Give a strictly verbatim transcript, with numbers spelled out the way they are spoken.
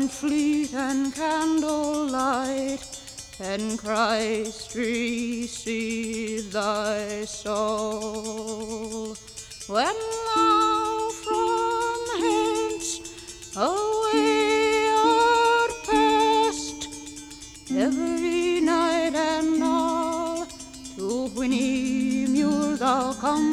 fleet and candlelight, and Christ receive thy soul. When thou from hence away art past, every night and all to Whinny Mule thou come